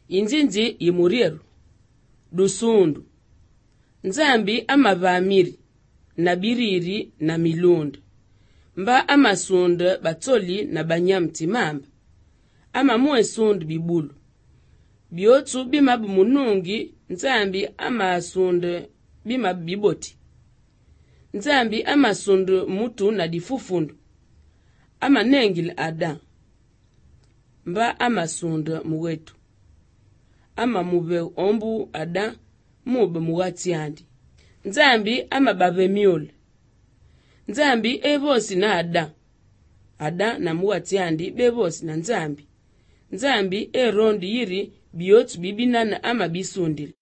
injinji imurieru dusundu nzambi amavamiri na biriri na milunda mba amasundu batoli na banyamti mamba amamuwe sundu bibulu biotu bimabu munungi nzambi amasundu bimabu biboti nzambi amasundu mutu na difufundu amanengile ada mba amasundu muwetu mube ombu ada mube muwati andi nzambi amababe miole nzambi ebosi na ada na muwati andi bebosi na nzambi erondi yiri biotu bibinana ama bisundile